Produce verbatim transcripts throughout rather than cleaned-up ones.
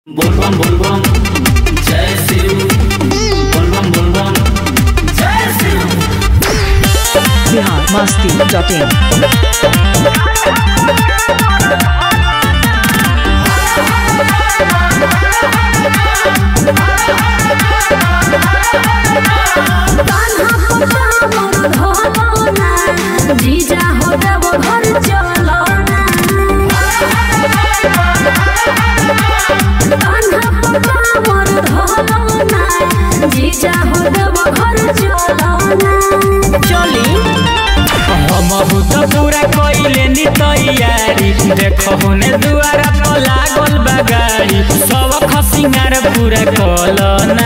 बोलबम बोलबम जय शिव बोलबम बोलबम जय शिव। Bihar Masti dot in. जीजा हो देव घर चलो जीजा हो देव घर चलो चली हम तो पूरा कइले नी तैयारी देखो होने दुआरा पर लागल बा गाड़ी सब खसिंगार पूरा कलना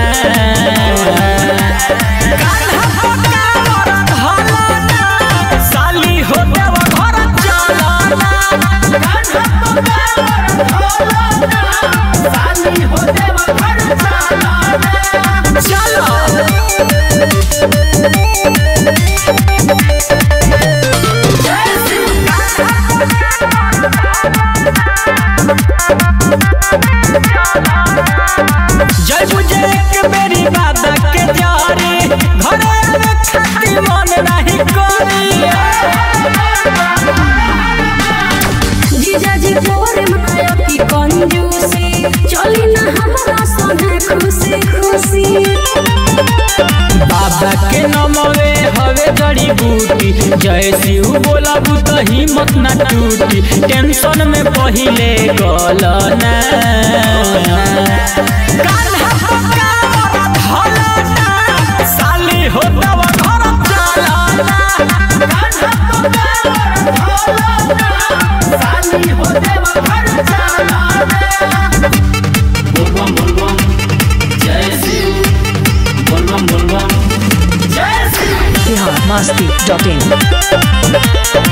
साली हो देव घर चलना साली हो देव घर चलो जय बुझे एक मेरी बात के जारी घरे में खाती मन नहीं करी जीजा जी पोरे मनाया की कंजूसी चली ना हमारा सोने खुशी खुशी बाबा के नमवे हवे जड़ी बूटी जय शिव बोला बुत हिम्मत ना टूटी टेंशन में पहिले गलना साली हो तब घर चलना साली हो देव घर चलो बोलबम बोलबम जय शिव बोलबम बोलबम जय शिव। Bihar Masti dot in.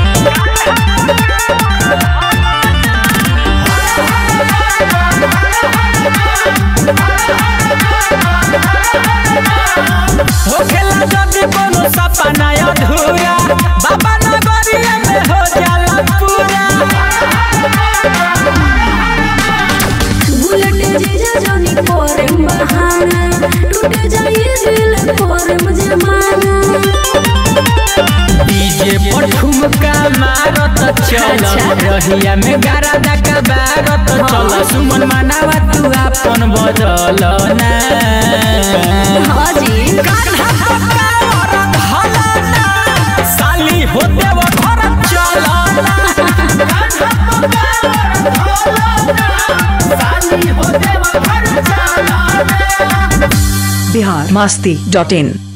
होखेला जब कोनो सपना अधूरा बाबा नगरिया में हो जाला पूरा बुलेट जीजा जानी पोरे बहाना टूट जाए दिल पोरे मुझे माना डीजे पर ठुमका मारत चल रहिया में गारा डका बारत चल सुमन मनावा तू अपन बदल ना हाजी साली हो देव घर चलना साली हो देव घर चलो बिहार मस्ती डॉट इन।